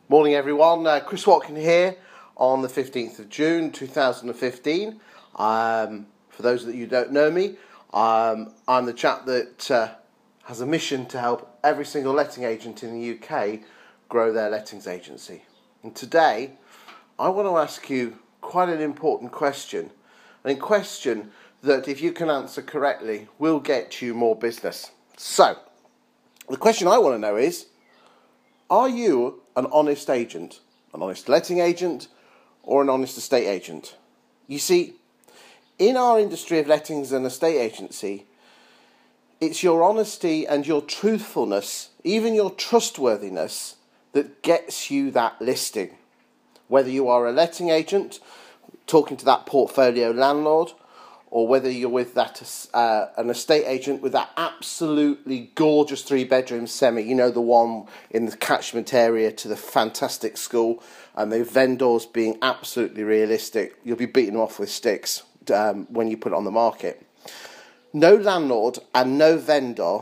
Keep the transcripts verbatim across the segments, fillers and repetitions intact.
Morning everyone, uh, Chris Watkin here on the fifteenth of June two thousand fifteen. Um, for those that you don't know me, um, I'm the chap that uh, has a mission to help every single letting agent in the U K grow their lettings agency. And today I want to ask you quite an important question, a question that if you can answer correctly will get you more business. So, the question I want to know is, are you an honest agent, an honest letting agent, or an honest estate agent? You see, in our industry of lettings and estate agency, it's your honesty and your truthfulness, even your trustworthiness, that gets you that listing. Whether you are a letting agent, talking to that portfolio landlord, or whether you're with that uh, an estate agent with that absolutely gorgeous three-bedroom semi, you know, the one in the catchment area to the fantastic school, and the vendors being absolutely realistic, you'll be beating them off with sticks um, when you put it on the market. No landlord and no vendor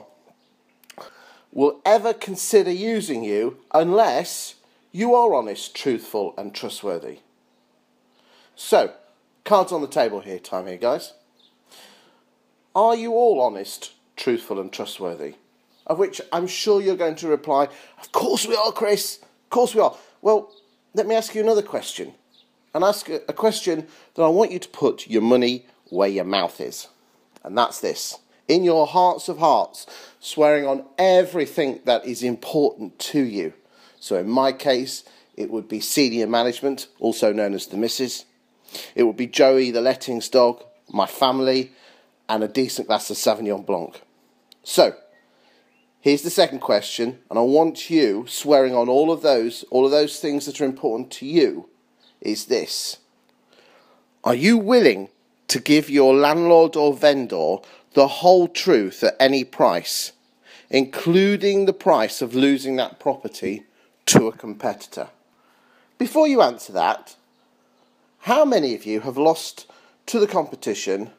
will ever consider using you unless you are honest, truthful, and trustworthy. So, cards on the table here, time here, guys. Are you all honest, truthful and trustworthy? Of which I'm sure you're going to reply, of course we are, Chris, of course we are. Well, let me ask you another question. And ask a, a question that I want you to put your money where your mouth is. And that's this. In your hearts of hearts, swearing on everything that is important to you. So in my case, it would be senior management, also known as the missus. It would be Joey, the lettings dog, my family, and a decent glass of Sauvignon Blanc. So, here's the second question, and I want you swearing on all of those, all of those things that are important to you, is this. Are you willing to give your landlord or vendor the whole truth at any price, including the price of losing that property to a competitor? Before you answer that, how many of you have lost to the competition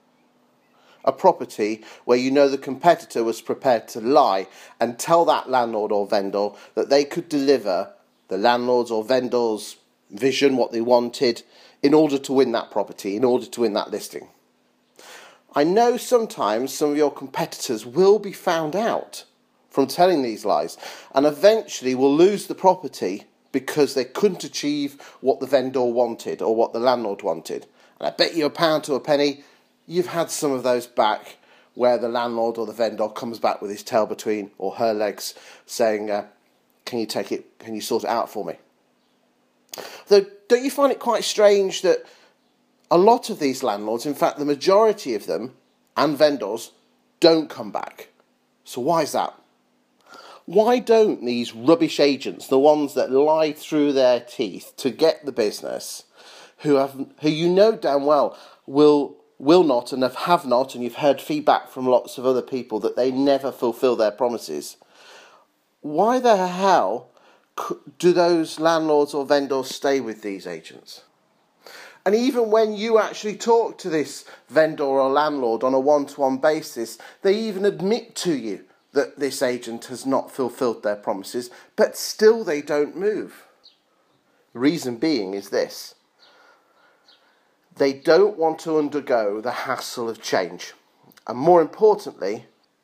a property where you know the competitor was prepared to lie and tell that landlord or vendor that they could deliver the landlord's or vendor's vision, what they wanted, in order to win that property, in order to win that listing? I know sometimes some of your competitors will be found out from telling these lies and eventually will lose the property because they couldn't achieve what the vendor wanted or what the landlord wanted. And I bet you a pound to a penny, you've had some of those back where the landlord or the vendor comes back with his tail between or her legs saying, uh, can you take it, can you sort it out for me? Though, don't you find it quite strange that a lot of these landlords, in fact the majority of them, and vendors, don't come back? So why is that? Why don't these rubbish agents, the ones that lie through their teeth to get the business, who have, who you know damn well will will not and have not, and you've heard feedback from lots of other people that they never fulfil their promises, why the hell do those landlords or vendors stay with these agents? And even when you actually talk to this vendor or landlord on a one-to-one basis, they even admit to you that this agent has not fulfilled their promises, but still they don't move. The reason being is this. They don't want to undergo the hassle of change. And more importantly,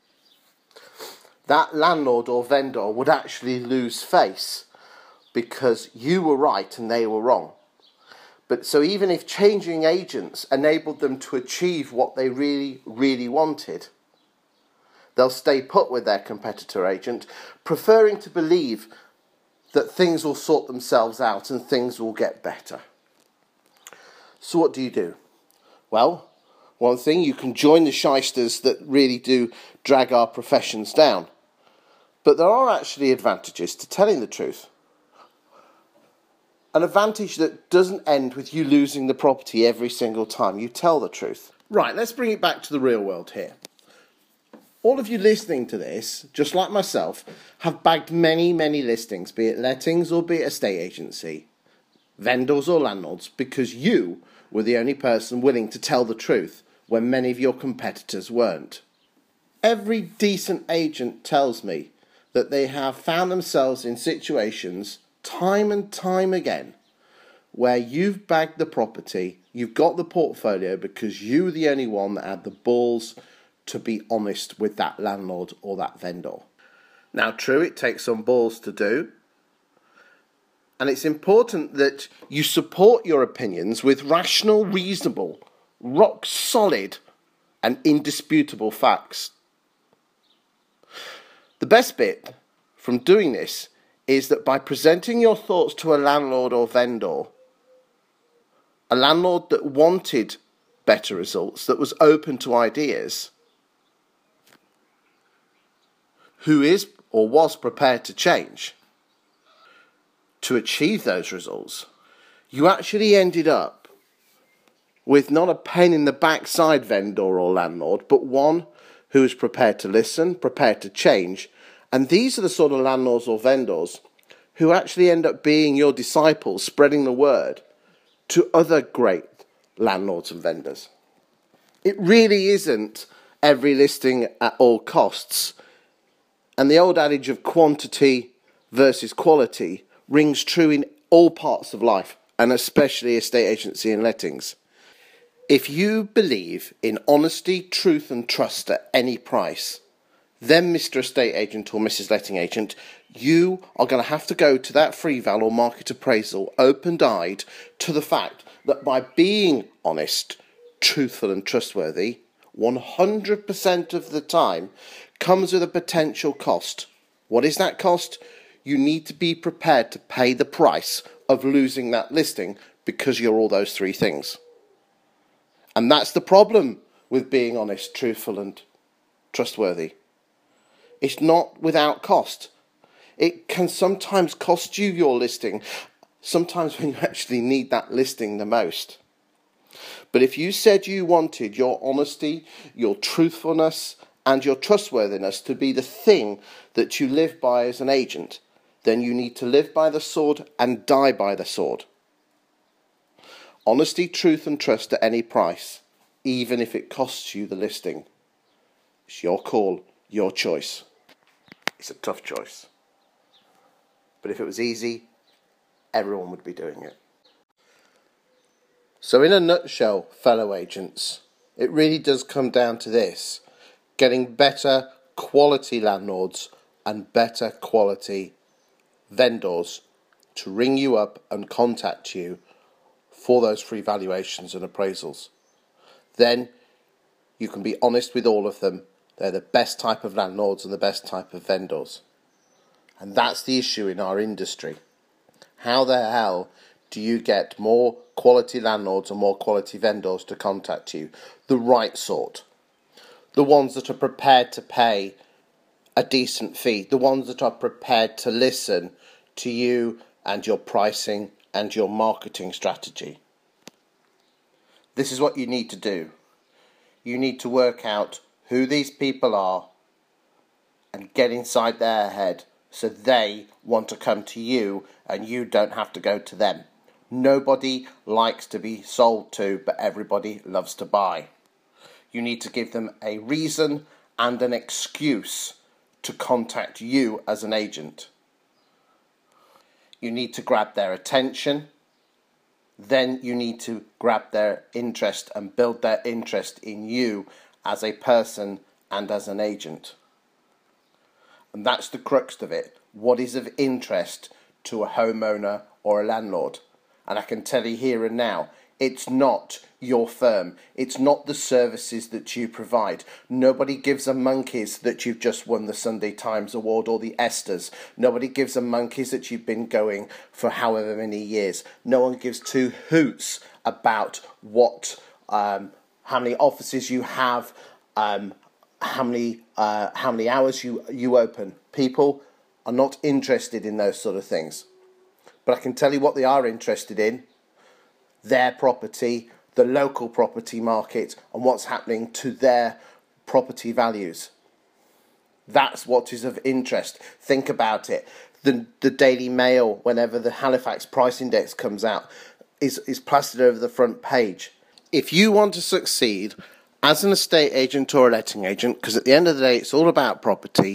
that landlord or vendor would actually lose face because you were right and they were wrong. But so even if changing agents enabled them to achieve what they really, really wanted, they'll stay put with their competitor agent, preferring to believe that things will sort themselves out and things will get better. So what do you do? Well, one thing, you can join the shysters that really do drag our professions down. But there are actually advantages to telling the truth. An advantage that doesn't end with you losing the property every single time you tell the truth. Right, let's bring it back to the real world here. All of you listening to this, just like myself, have bagged many, many listings, be it lettings or be it estate agency, vendors or landlords, because you were the only person willing to tell the truth when many of your competitors weren't. Every decent agent tells me that they have found themselves in situations time and time again where you've bagged the property, you've got the portfolio because you were the only one that had the balls to be honest with that landlord or that vendor. Now, true, it takes some balls to do, and it's important that you support your opinions with rational, reasonable, rock solid and indisputable facts. The best bit from doing this is that by presenting your thoughts to a landlord or vendor, a landlord that wanted better results, that was open to ideas, who is or was prepared to change to achieve those results, you actually ended up with not a pain in the backside vendor or landlord, but one who is prepared to listen, prepared to change. And these are the sort of landlords or vendors who actually end up being your disciples, spreading the word to other great landlords and vendors. It really isn't every listing at all costs. And the old adage of quantity versus quality rings true in all parts of life, and especially estate agency and lettings. If you believe in honesty, truth and trust at any price, then Mister Estate Agent or Missus Letting Agent, you are going to have to go to that free val or market appraisal open-eyed to the fact that by being honest, truthful and trustworthy, one hundred percent of the time comes with a potential cost. What is that cost? You need to be prepared to pay the price of losing that listing because you're all those three things. And that's the problem with being honest, truthful and trustworthy. It's not without cost. It can sometimes cost you your listing, sometimes when you actually need that listing the most. But if you said you wanted your honesty, your truthfulness and your trustworthiness to be the thing that you live by as an agent, then you need to live by the sword and die by the sword. Honesty, truth and trust at any price, even if it costs you the listing. It's your call, your choice. It's a tough choice. But if it was easy, everyone would be doing it. So in a nutshell, fellow agents, it really does come down to this: getting better quality landlords and better quality vendors to ring you up and contact you for those free valuations and appraisals. Then you can be honest with all of them. They're the best type of landlords and the best type of vendors. And that's the issue in our industry. How the hell do you get more quality landlords and more quality vendors to contact you? The right sort. The ones that are prepared to pay a decent fee. The ones that are prepared to listen to you and your pricing and your marketing strategy. This is what you need to do. You need to work out who these people are and get inside their head so they want to come to you and you don't have to go to them. Nobody likes to be sold to, but everybody loves to buy. You need to give them a reason and an excuse to contact you as an agent. You need to grab their attention. Then you need to grab their interest and build their interest in you as a person and as an agent. And that's the crux of it. What is of interest to a homeowner or a landlord? And I can tell you here and now, it's not your firm. It's not the services that you provide. Nobody gives a monkeys that you've just won the Sunday Times Award or the Esters. Nobody gives a monkeys that you've been going for however many years. No one gives two hoots about what, um, how many offices you have, um, how many, uh, how many hours you you open. People are not interested in those sort of things. But I can tell you what they are interested in: their property, the local property market, and what's happening to their property values. That's what is of interest. Think about it. The, the Daily Mail, whenever the Halifax Price Index comes out, is, is plastered over the front page. If you want to succeed as an estate agent or a letting agent, because at the end of the day it's all about property,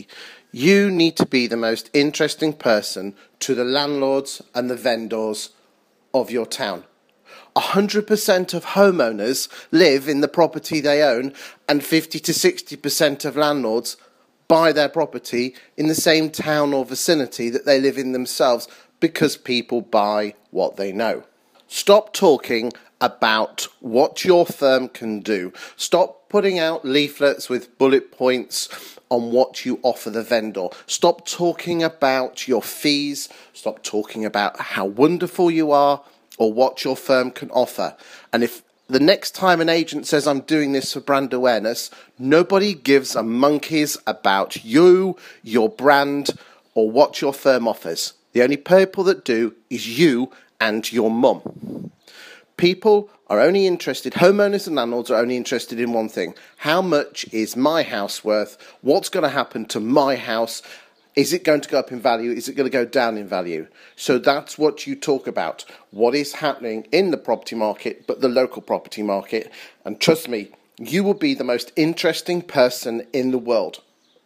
You need to be the most interesting person to the landlords and the vendors of your town. one hundred percent of homeowners live in the property they own, and fifty to sixty percent of landlords buy their property in the same town or vicinity that they live in themselves, because people buy what they know. Stop talking about what your firm can do. Stop putting out leaflets with bullet points on what you offer the vendor. Stop talking about your fees. Stop talking about how wonderful you are or what your firm can offer. And if the next time an agent says, I'm doing this for brand awareness, nobody gives a monkeys about you, your brand, or what your firm offers. The only people that do is you and your mum. People are only interested, homeowners and landlords are only interested in one thing. How much is my house worth? What's going to happen to my house? Is it going to go up in value? Is it going to go down in value? So that's what you talk about. What is happening in the property market, but the local property market. And trust me, you will be the most interesting person in the world.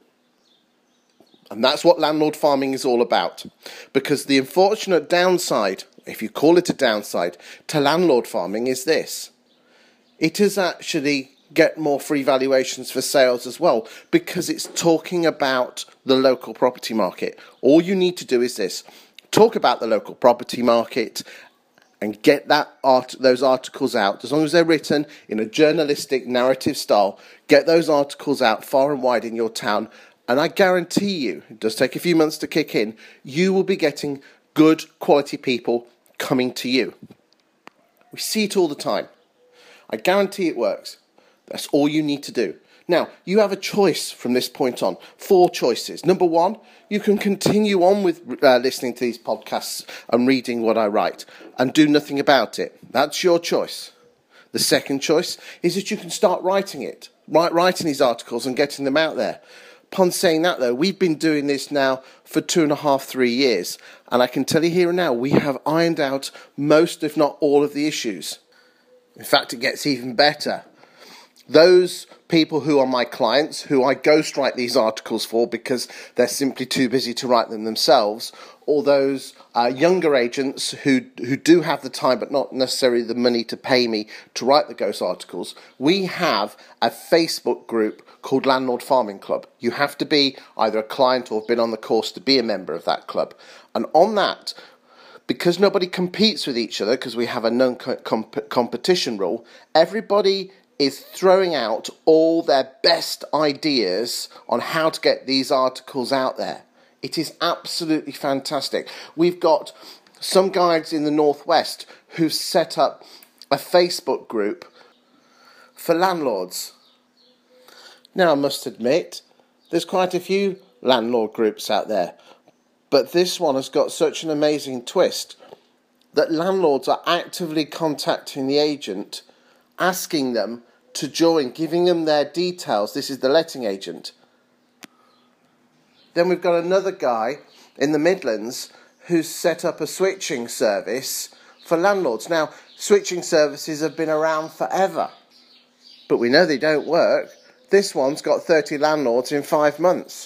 And that's what landlord farming is all about. Because the unfortunate downside, if you call it a downside, to landlord farming is this. It is actually get more free valuations for sales as well, because it's talking about the local property market. All you need to do is this. Talk about the local property market and get that art, those articles out. As long as they're written in a journalistic narrative style, get those articles out far and wide in your town. And I guarantee you, it does take a few months to kick in, you will be getting good quality people coming to you. We see it all the time. I guarantee it works. That's all you need to do. Now, you have a choice from this point on. Four choices. Number one, you can continue on with uh, listening to these podcasts and reading what I write and do nothing about it. That's your choice. The second choice is that you can start writing it, write, writing these articles and getting them out there. Upon saying that, though, we've been doing this now for two and a half, three years. And I can tell you here and now, we have ironed out most, if not all, of the issues. In fact, it gets even better. Those people who are my clients, who I ghostwrite these articles for because they're simply too busy to write them themselves, or those uh, younger agents who who do have the time but not necessarily the money to pay me to write the ghost articles, we have a Facebook group called Landlord Farming Club. You have to be either a client or have been on the course to be a member of that club. And on that, because nobody competes with each other, because we have a non-competition rule, everybody is throwing out all their best ideas on how to get these articles out there. It is absolutely fantastic. We've got some guides in the Northwest who've set up a Facebook group for landlords. Now, I must admit, there's quite a few landlord groups out there, but this one has got such an amazing twist that landlords are actively contacting the agent, asking them to join, giving them their details. This is the letting agent. Then we've got another guy in the Midlands who's set up a switching service for landlords. Now, switching services have been around forever, but we know they don't work. This one's got thirty landlords in five months.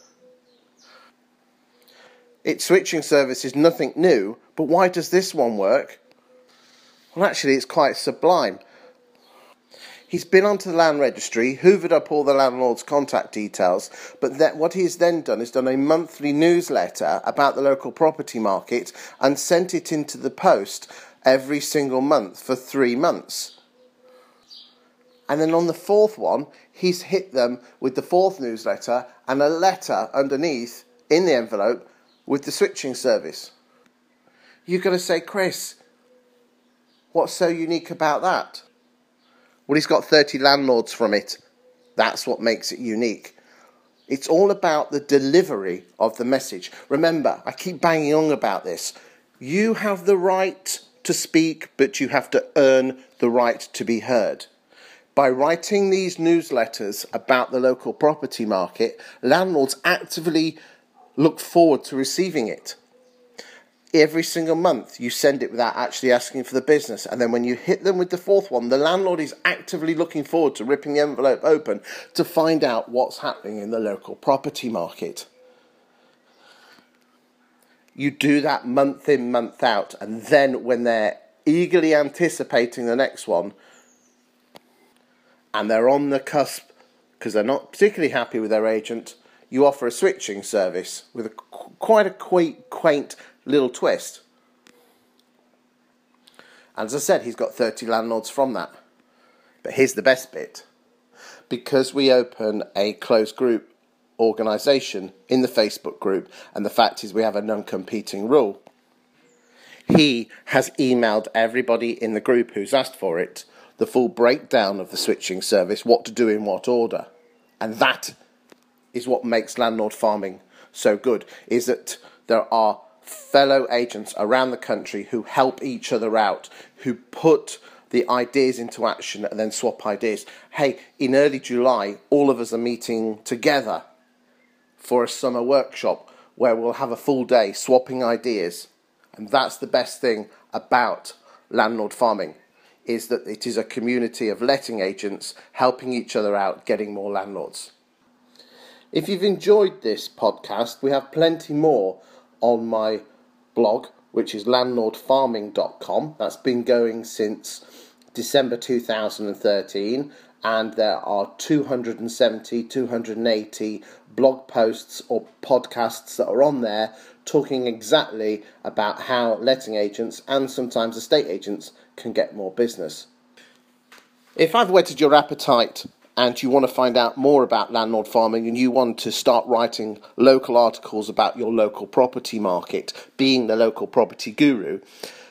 Its switching service is nothing new, but why does this one work? Well, actually, it's quite sublime. He's been onto the land registry, hoovered up all the landlord's contact details, but that, what he's then done is done a monthly newsletter about the local property market and sent it into the post every single month for three months. And then on the fourth one, he's hit them with the fourth newsletter and a letter underneath in the envelope with the switching service. You've got to say, Chris, what's so unique about that? Well, he's got thirty landlords from it. That's what makes it unique. It's all about the delivery of the message. Remember, I keep banging on about this. You have the right to speak, but you have to earn the right to be heard. By writing these newsletters about the local property market, landlords actively look forward to receiving it. Every single month you send it without actually asking for the business, and then when you hit them with the fourth one, the landlord is actively looking forward to ripping the envelope open to find out what's happening in the local property market. You do that month in, month out, and then when they're eagerly anticipating the next one, and they're on the cusp because they're not particularly happy with their agent, you offer a switching service with a, quite a quaint, quaint little twist. And as I said, he's got thirty landlords from that. But here's the best bit. Because we open a closed group organisation in the Facebook group, and the fact is we have a non-competing rule, he has emailed everybody in the group who's asked for it the full breakdown of the switching service, what to do in what order. And that is what makes landlord farming so good, is that there are fellow agents around the country who help each other out, who put the ideas into action and then swap ideas. Hey, in early July, all of us are meeting together for a summer workshop where we'll have a full day swapping ideas. And that's the best thing about landlord farming, is that it is a community of letting agents helping each other out, getting more landlords. If you've enjoyed this podcast, we have plenty more on my blog, which is landlord farming dot com. That's been going since December two thousand thirteen, and there are two hundred seventy, two hundred eighty blog posts or podcasts that are on there talking exactly about how letting agents and sometimes estate agents can get more business. If I've whetted your appetite and you want to find out more about landlord farming and you want to start writing local articles about your local property market, being the local property guru,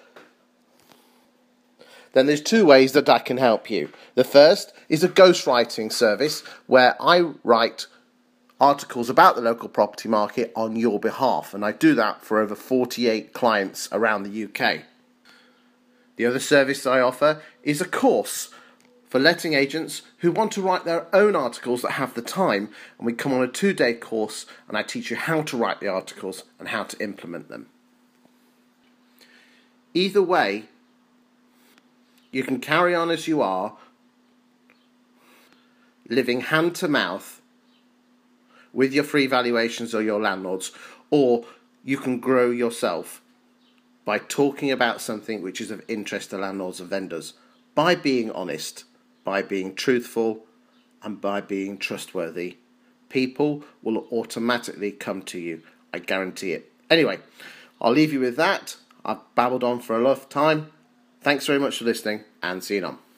then there's two ways that I can help you. The first is a ghostwriting service where I write articles about the local property market on your behalf, and I do that for over forty-eight clients around the U K. The other service I offer is a course for letting agents who want to write their own articles that have the time, and we come on a two-day course and I teach you how to write the articles and how to implement them. Either way, you can carry on as you are, living hand to mouth with your free valuations or your landlords, or you can grow yourself by talking about something which is of interest to landlords and vendors, by being honest, by being truthful, and by being trustworthy. People will automatically come to you. I guarantee it. Anyway, I'll leave you with that. I've babbled on for a lot of time. Thanks very much for listening, and see you on.